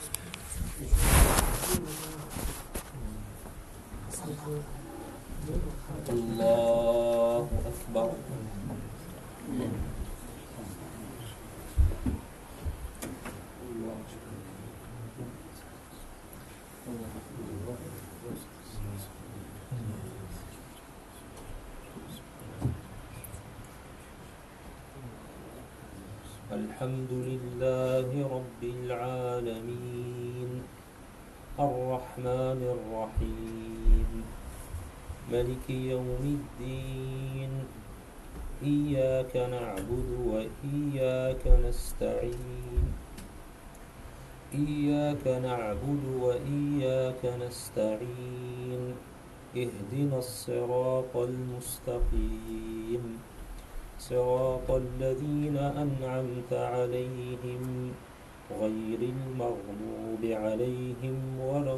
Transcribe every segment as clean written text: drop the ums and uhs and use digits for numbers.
الله أكبر. الحمد لله رب العالمين الرحمن الرحيم ملك يوم الدين إياك نعبد وإياك نستعين إياك نعبد وإياك نستعين اهدنا الصراط المستقيم صراط الذين أنعمت عليهم غير المغضوب عليهم ولا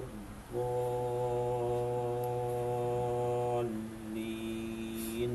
الضالين.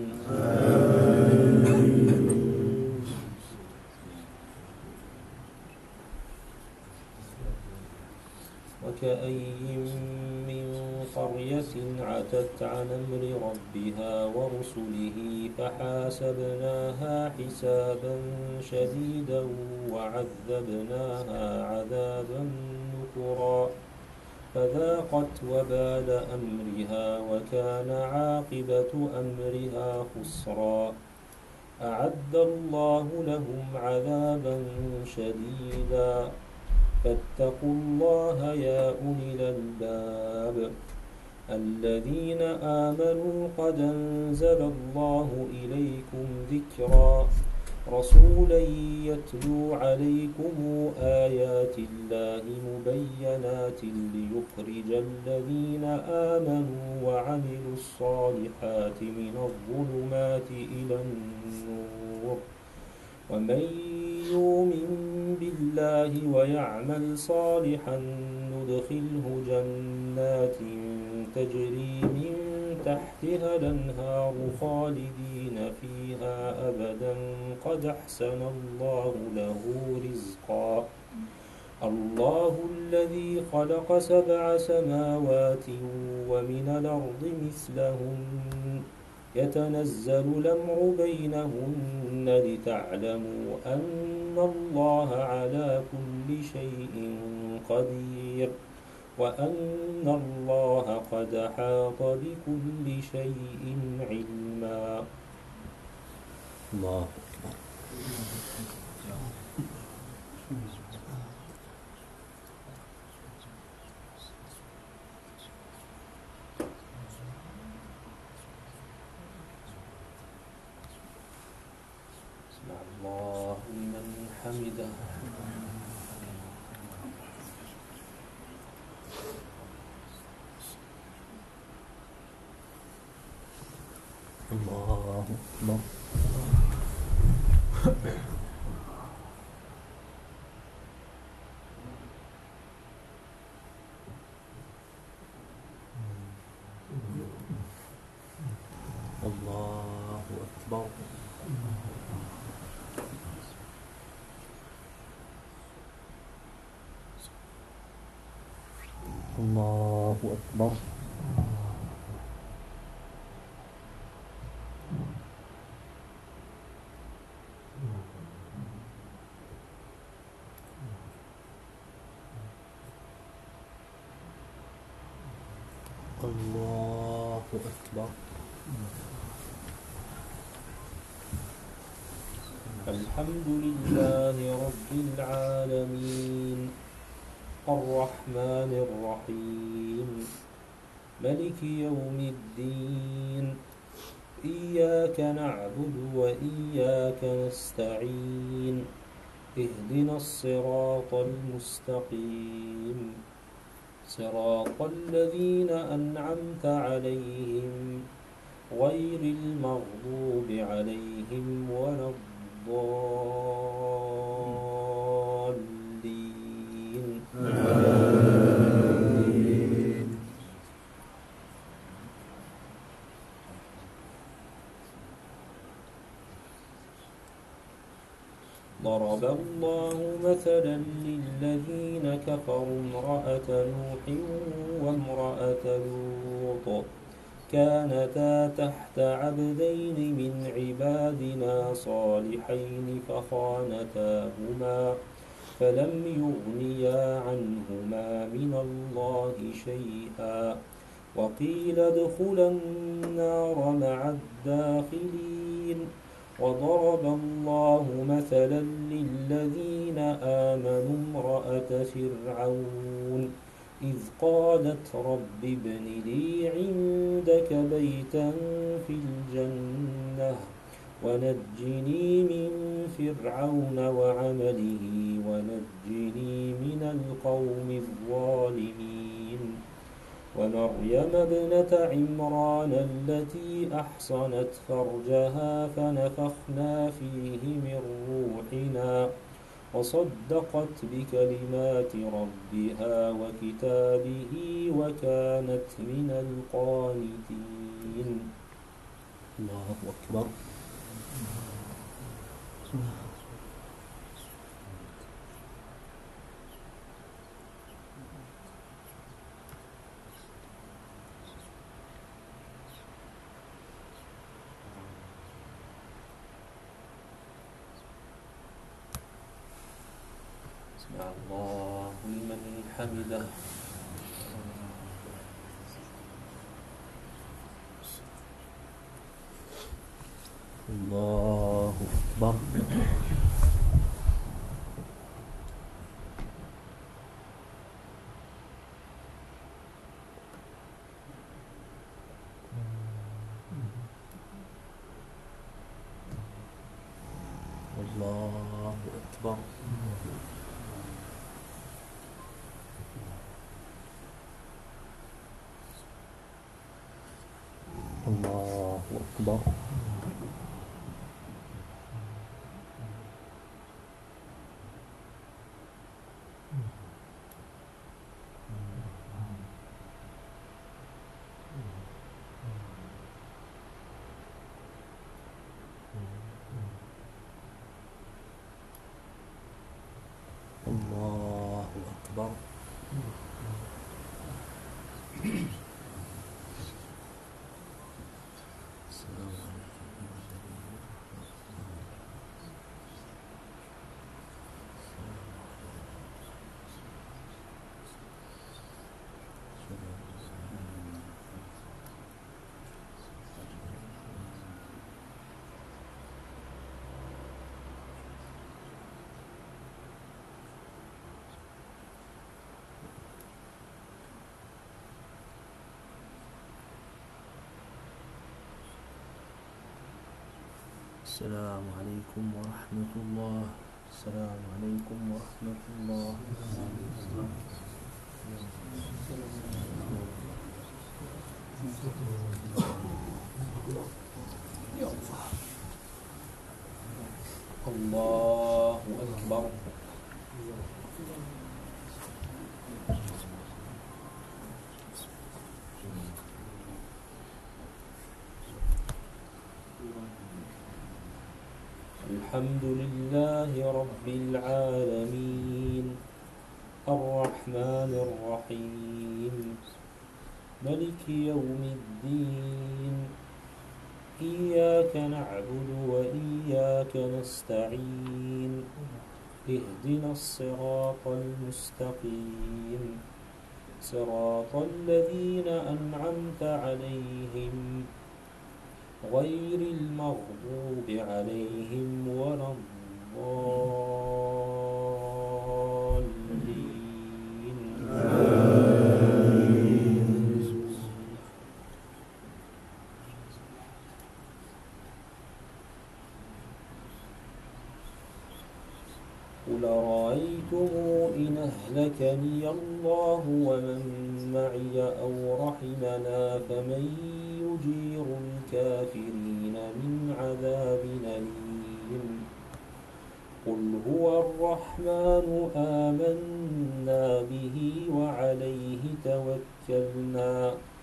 وكأي من قرية عتت عن أمر ربها ورسله فحاسبناها حسابا شديدا وعذبناها عذابا نكرا فذاقت وبال أمرها وكان عاقبة أمرها خسرا أعد الله لهم عذابا شديدا فاتقوا الله يا أولي الألباب الذين آمنوا قد أنزل الله إليكم ذكرا رسولا يتلو عليكم آيات الله مبينات ليخرج الذين آمنوا وعملوا الصالحات من الظلمات إلى النور ومن يؤمن بالله ويعمل صالحا ندخله جنات تجري من تحتها الأنهار خالدين فيها أبدا قد أحسن الله له رزقا الله الذي خلق 7 سماوات ومن الأرض مثلهن يتنزل الأمر بينهن لتعلموا أن الله على كل شيء قدير وأن الله قد أحاط بكل شيء علما. الله أكبر. الله لمن حمده. الله أكبر. الله أكبر. الله أكبر. الله أكبر. الحمد لله رب العالمين الرحمن الرحيم ملك يوم الدين إياك نعبد وإياك نستعين اهدنا الصراط المستقيم صراط الذين أنعمت عليهم غير المغضوب عليهم ولا الضالين. وضرب الله مثلا للذين كفروا امرأة نوح وامرأة لوط كانتا تحت عبدين من عبادنا صالحين فخانتاهما فلم يغنيا عنهما من الله شيئا وقيل ادخلا النار مع الداخلين وضرب الله مثلا للذين آمنوا امرأة فرعون إذ قالت رب ابن لي عندك بيتا في الجنة ونجني من فرعون وعمله ونجني من القوم الظالمين ومريم ابنة عمران التي أحصنت فرجها فنفخنا فيه من روحنا وصدقت بكلمات ربها وكتابه وكانت من القانتين. الله أكبر. سمع الله لمن حمده. الله أكبر. الله أكبر. الله أكبر. الله أكبر. السلام عليكم ورحمة الله. السلام عليكم ورحمة الله. الله أكبر. الحمد لله رب العالمين الرحمن الرحيم ملك يوم الدين إياك نعبد وإياك نستعين اهدنا الصراط المستقيم صراط الذين أنعمت عليهم غير المغضوب عليهم ولا الضالين. قل رأيتم إن أهلكني الله ومن معي أو رحمنا فمن يجير الكافرين من عذاب أليم. قل هو الرحمن آمنا به وعليه توكلنا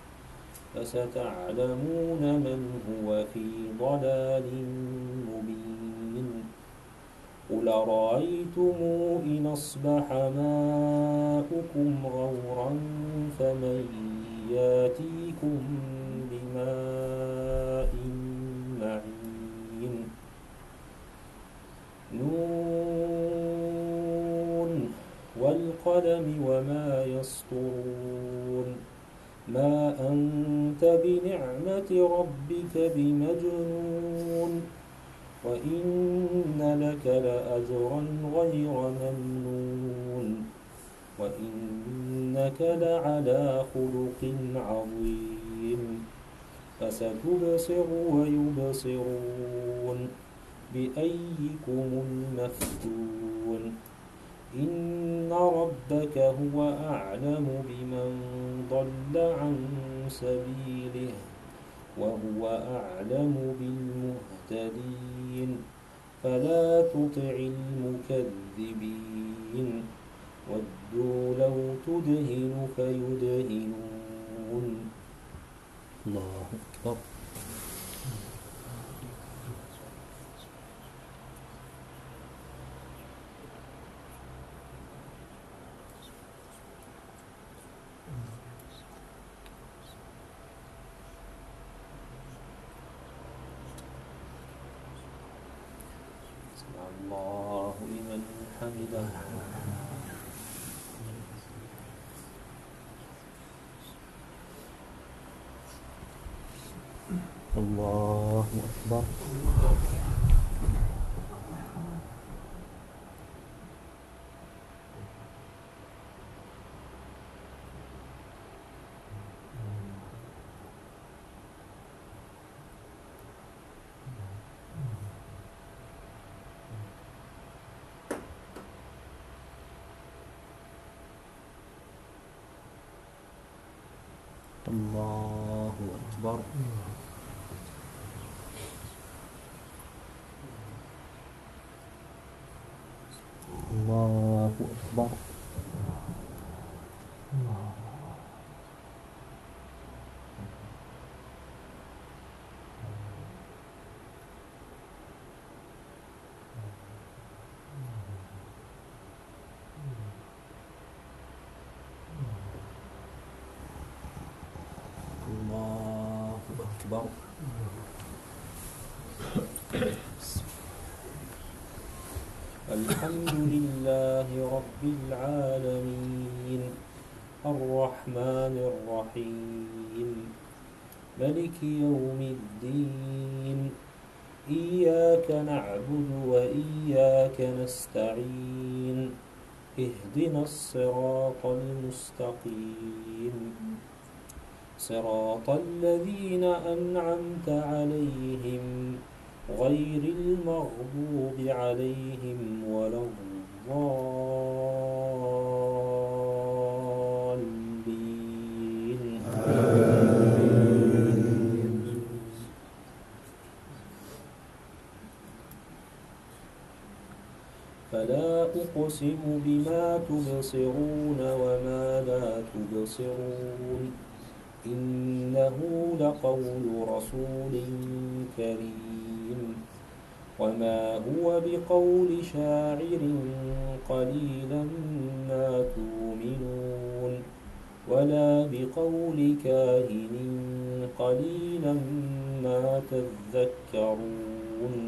فستعلمون من هو في ضلال مبين. قل أرأيتم إن أصبح ماؤكم غورا فمن ياتيكم بماء معين نون والقلم وما يسطرون ما أنت بنعمة ربك بمجنون وإن لك لأجرا غير ممنون وإنك لعلى خلق عظيم فستبصر ويبصرون بأيكم المفتون إن ربك هو أعلم بمن ضل عن سبيله وهو أعلم بالمهتدين فلا تطع المكذبين ودوا لو تدهن فيدهنون الله أكبر الله لمن حمده الله أكبر الله أكبر الله أكبر الله أكبر الحمد لله رب العالمين الرحمن الرحيم ملك يوم الدين إياك نعبد وإياك نستعين اهدنا الصراط المستقيم صراط الذين أنعمت عليهم غير المغضوب عليهم ولا الضالين فلا أقسم بما تبصرون وما لا تبصرون إنه لقول رسول كريم وما هو بقول شاعر قليلا ما تؤمنون ولا بقول كاهن قليلا ما تذكرون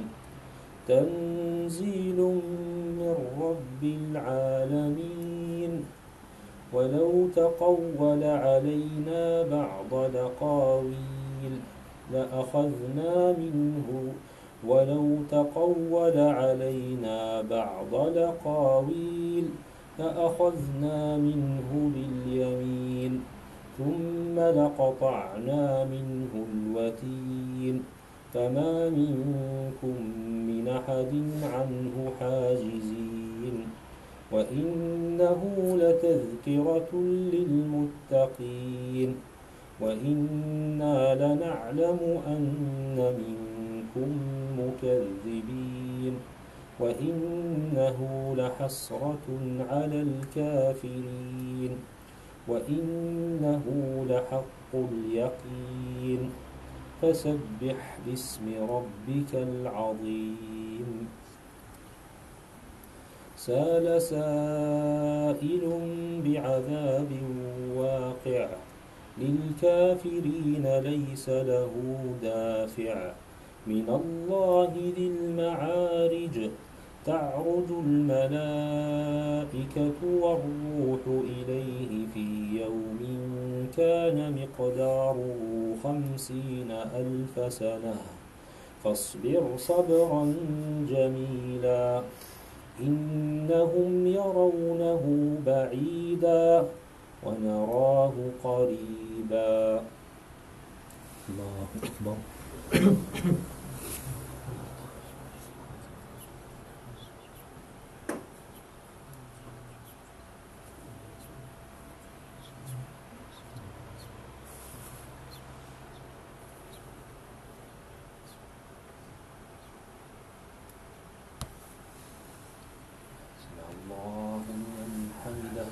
تنزيل من رب العالمين ولو تقول علينا بعض الأقاويل لأخذنا منه ولو تقول علينا بعض الأقاويل لأخذنا منه باليمين ثم لقطعنا منه الوتين فما منكم من أحد عنه حاجزين وإنه لتذكرة للمتقين وإنا لنعلم أن منكم مكذبين وإنه لحسرة على الكافرين وإنه لحق اليقين فسبح باسم ربك العظيم سال سائل بعذاب واقع للكافرين ليس له دافع من الله ذي المعارج تعرج الملائكة والروح إليه في يوم كان مقداره 50,000 سنة فاصبر صبرا جميلا إنهم يرونه بعيدا ونراه قريبا. الله أكبر. الله لمن حمده.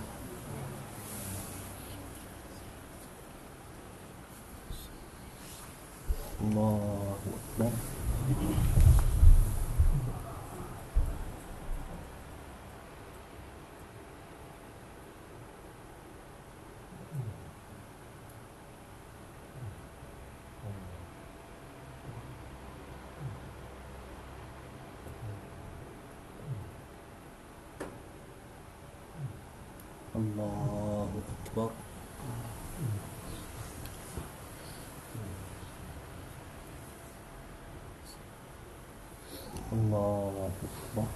الله أكبر. الله أكبر. الله أكبر.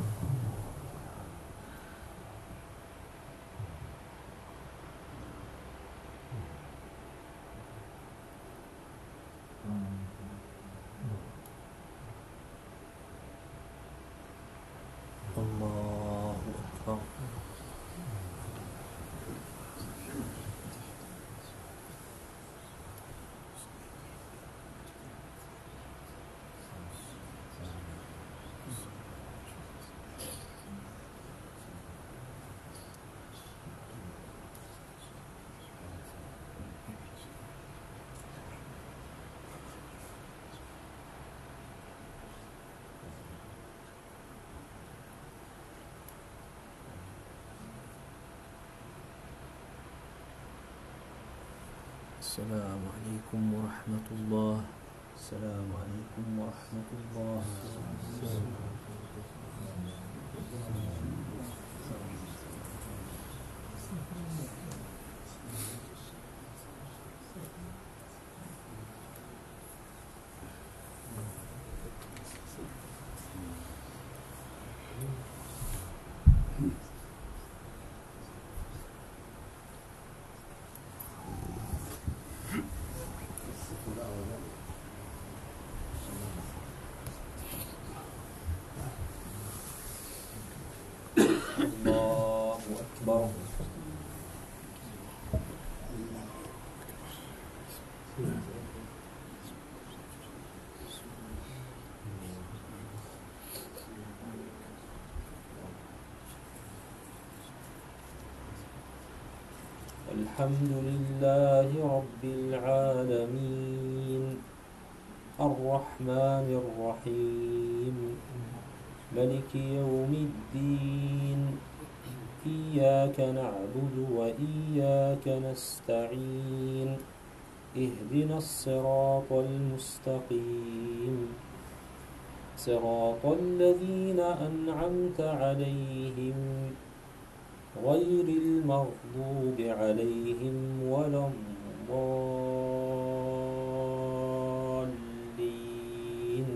الله أكبر. السلام عليكم ورحمة الله. السلام عليكم ورحمة الله. الله أكبر. الحمد لله رب العالمين الرحمن الرحيم ملك يوم الدين إياك نعبد وإياك نستعين اهدنا الصراط المستقيم صراط الذين أنعمت عليهم غير المغضوب عليهم ولا الضالين.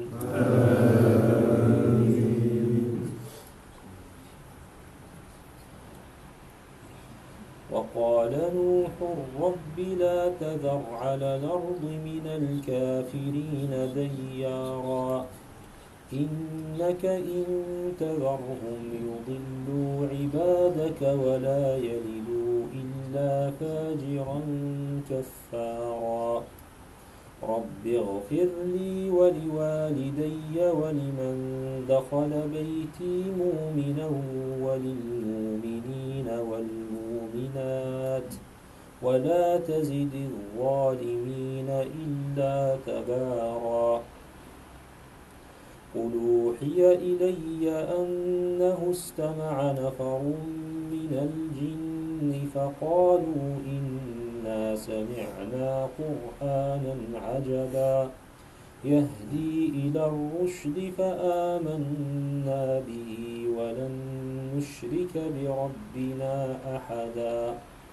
وقال نوح رب لا تذر على الأرض من الكافرين ديارا إنك إن تذرهم يضلوا عبادك ولا يلدوا إلا فاجرا كفارا رب اغفر لي ولوالدي ولمن دخل بيتي مؤمنا وللمؤمنين والمؤمنات ولا تزد الظالمين إلا تبارا قل أوحي إلي أنه استمع نفر من الجن فقالوا إنا سمعنا قرآنا عجبا يهدي إلى الرشد فآمنا به ولن نشرك بربنا أحدا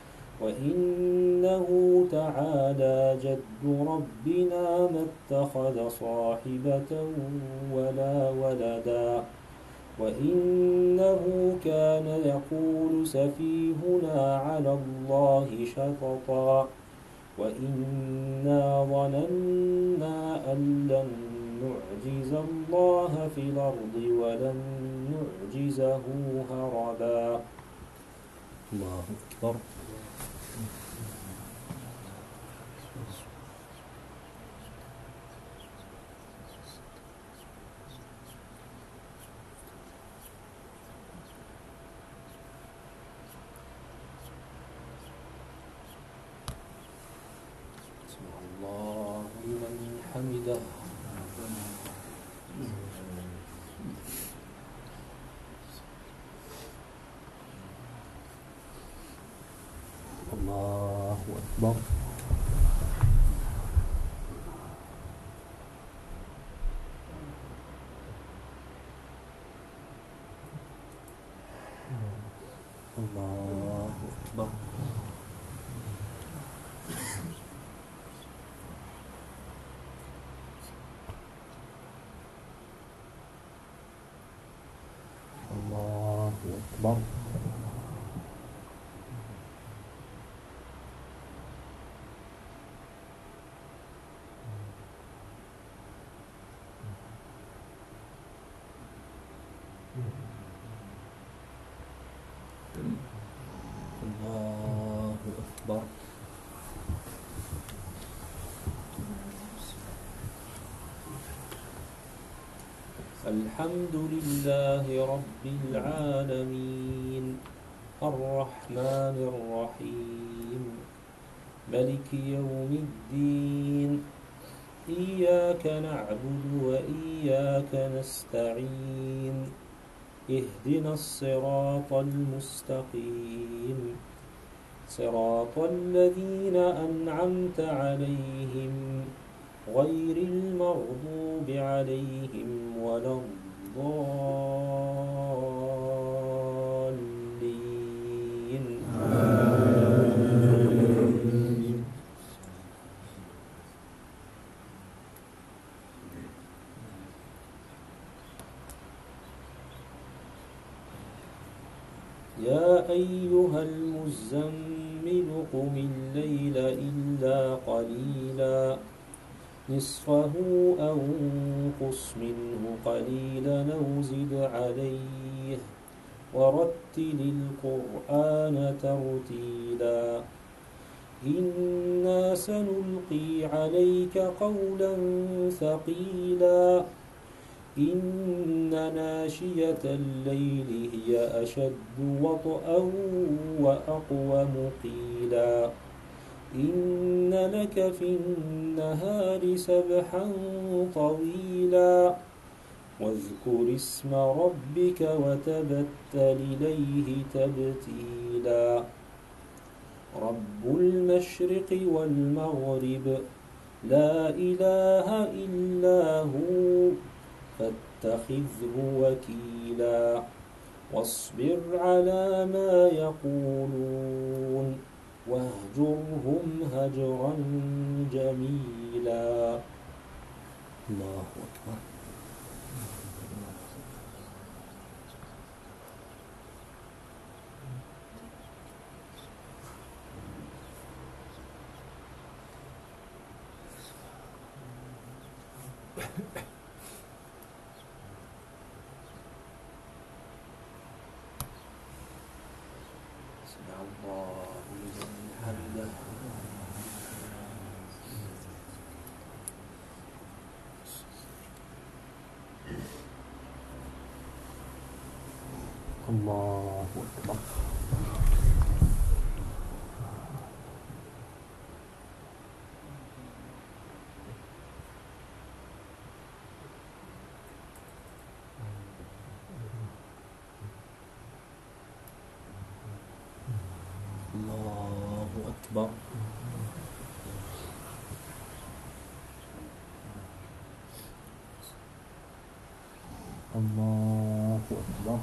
وإنه تعالى جد ربنا ما اتخذ صاحبة ولا ولدا وإنه كان يقول سفيهنا على الله شططا وإنا ظننا أن لن نعجز الله في الأرض ولن نعجزه هربا. الله أكبر. الله لمن حمده. الله أكبر. الله أكبر. الله أكبر. الله أكبر. الحمد لله رب العالمين الرحمن الرحيم ملك يوم الدين إياك نعبد وإياك نستعين اهدنا الصراط المستقيم صراط الذين أنعمت عليهم غير المغضوب عليهم ولا الضالين. يا أيها المزمل قم الليل إلا قليلا نصفه أو انقص منه قليلا أو زد عليه ورتل القرآن ترتيلا إنا سنلقي عليك قولا ثقيلا إن ناشية الليل هي أشد وطئا وأقوم قيلا إن لك في النهار سبحا طويلا واذكر اسم ربك وتبتل إليه تبتيلا رب المشرق والمغرب لا إله إلا هو فاتخذه وكيلا واصبر على ما يقولون واهجرهم هجرا جميلا. الله أكبر. سمع الله لمن حمده. الله أكبر. أكبر. الله أكبر.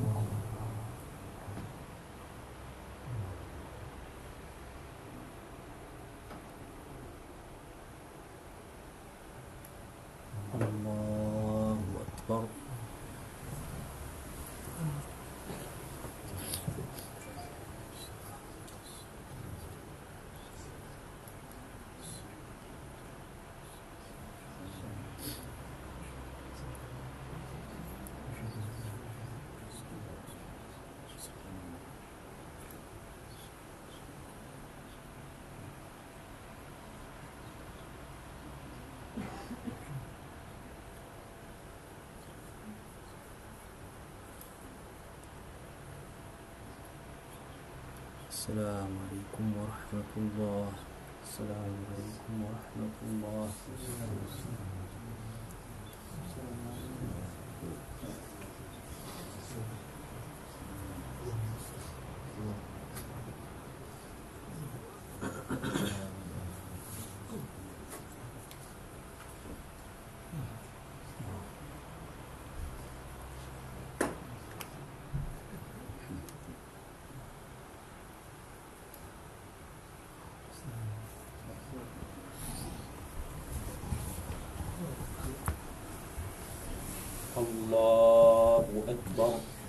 الله أكبر. السلام عليكم ورحمة الله. السلام عليكم ورحمة الله. الله أكبر.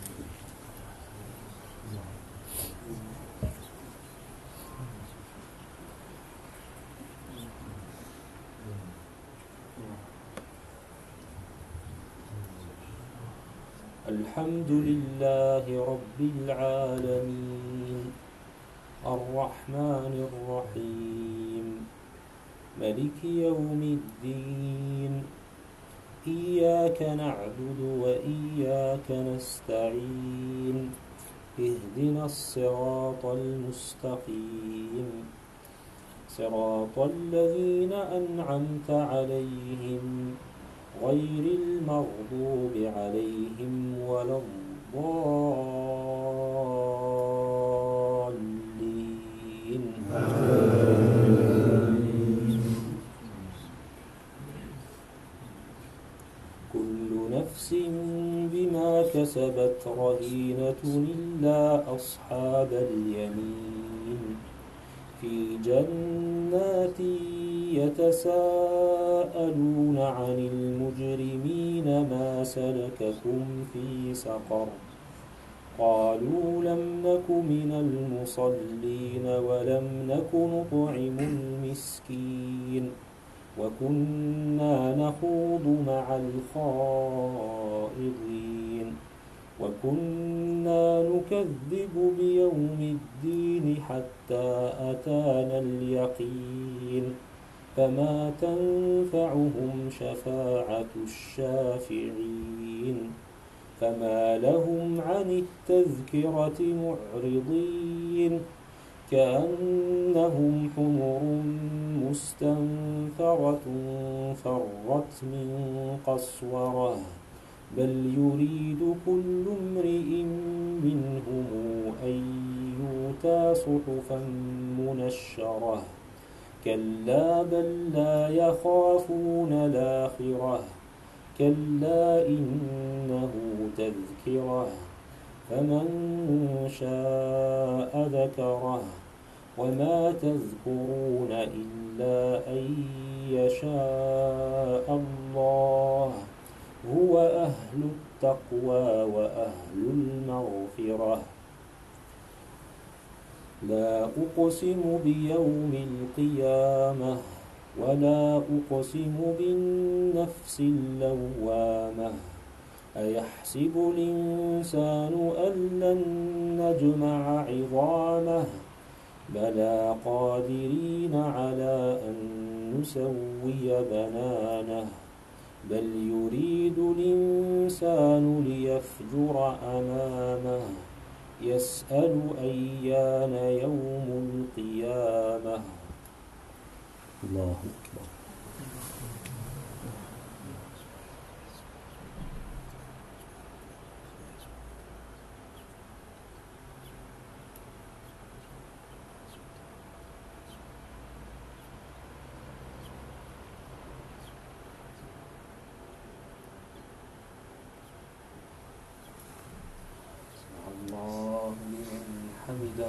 الحمد لله رب العالمين الرحمن الرحيم ملك يوم الدين إياك نعبد وإياك نستعين اهدنا الصراط المستقيم صراط الذين أنعمت عليهم غير المغضوب عليهم ولا الضالين. كل نفس بما كسبت رهينة إلا أصحاب اليمين في جنات يتساءلون عن المجرمين ما سلككم في سقر قالوا لم نك من المصلين ولم نك نطعم المسكين وكنا نخوض مع الخائضين وكنا نكذب بيوم الدين حتى أتانا اليقين فما تنفعهم شفاعة الشافعين فما لهم عن التذكرة معرضين كأنهم حمر مستنفرة فرت من قسورة بل يريد كل امرئ منهم أن يؤتى صحفا منشرة كلا بل لا يخافون الآخرة كلا إنه تذكرة فمن شاء ذكره وما تذكرون إلا أن يشاء الله هو أهل التقوى وأهل المغفرة. لا أقسم بيوم القيامة ولا أقسم بالنفس اللوامة أيحسب الإنسان أن لن نجمع عظامه بلى قادرين على أن نسوي بنانه بل يريد الإنسان ليفجر أمامه يسأل أيان يوم القيامة. الله أكبر. حمده.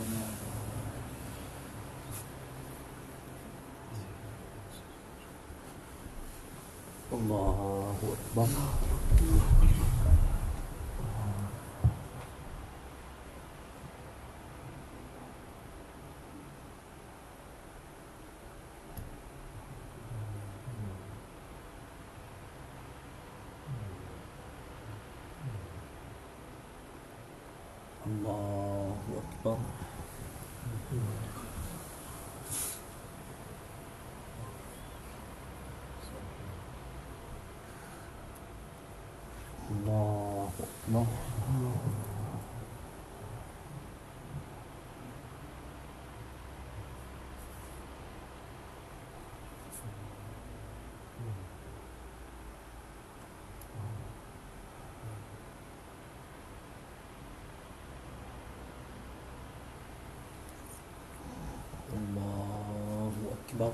الله أكبر. الله أكبر. الله أكبر. الله أكبر.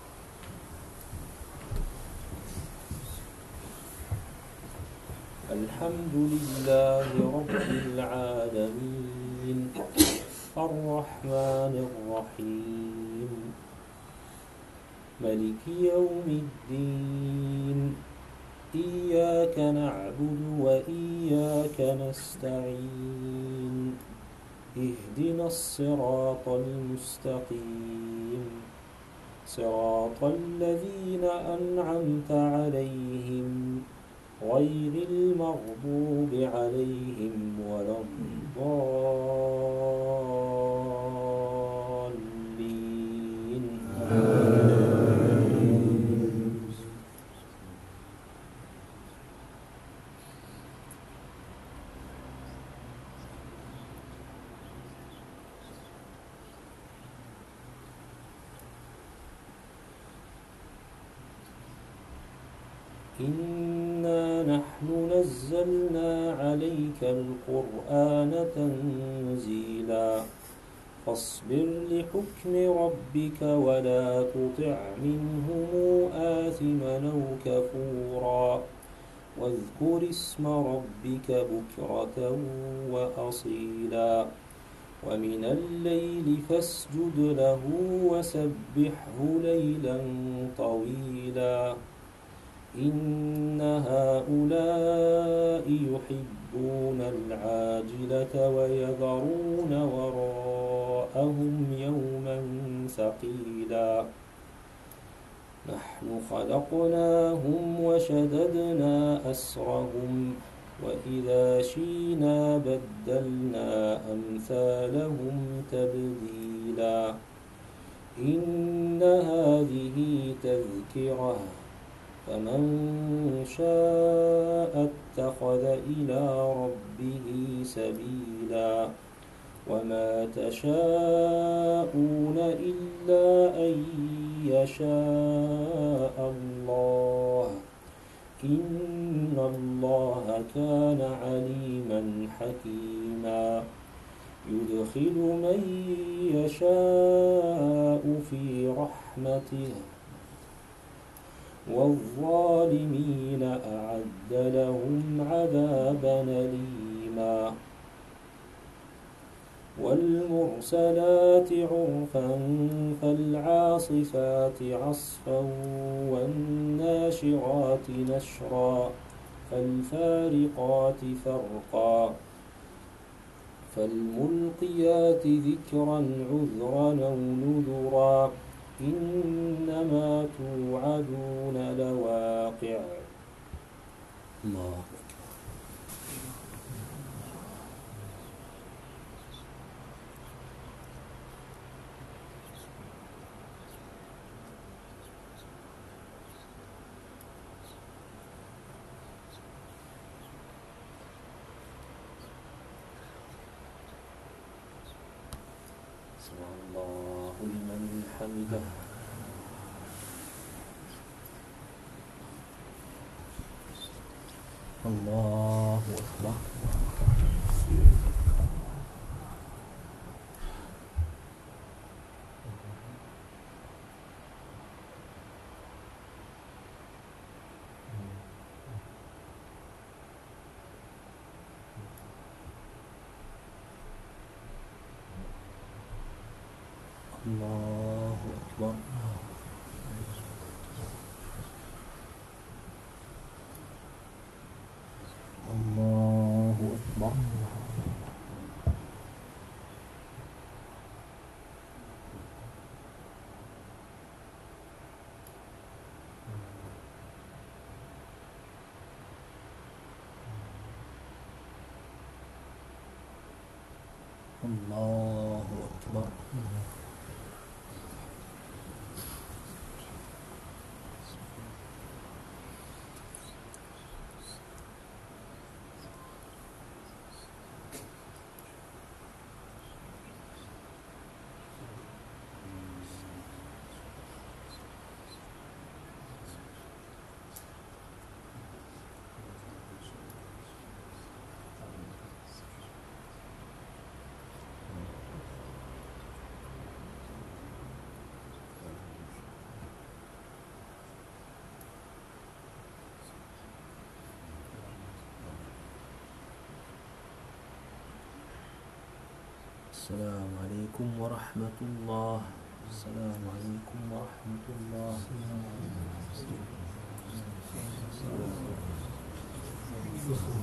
الحمد لله رب العالمين الرحمن الرحيم ملك يوم الدين إياك نعبد وإياك نستعين اهدنا الصراط المستقيم صراط الذين أنعمت عليهم غير المغضوب عليهم ولا الضالين. إنا نحن نزلنا عليك القرآن تنزيلا فاصبر لحكم ربك ولا تطع منهم آثما أو كفورا واذكر اسم ربك بكرة وأصيلا ومن الليل فاسجد له وسبحه ليلا طويلا إن هؤلاء يحبون العاجلة ويذرون وراءهم يوما ثقيلا نحن خلقناهم وشددنا أسرهم وإذا شئنا بدلنا أمثالهم تبديلا إن هذه تذكرة فمن شاء اتخذ إلى ربه سبيلا وما تشاءون إلا أن يشاء الله إن الله كان عليما حكيما يدخل من يشاء في رحمته والظالمين أعد لهم عذابا أليما والمرسلات عرفا فالعاصفات عصفا والناشرات نشرا فالفارقات فرقا فالملقيات ذكرا عذرا أو نذرا إنما توعدون لواقع. الله سمع الله لمن حمده. الله أكبر. الله أكبر. الله أكبر. الله أكبر. السلام عليكم ورحمة الله. السلام عليكم ورحمة الله.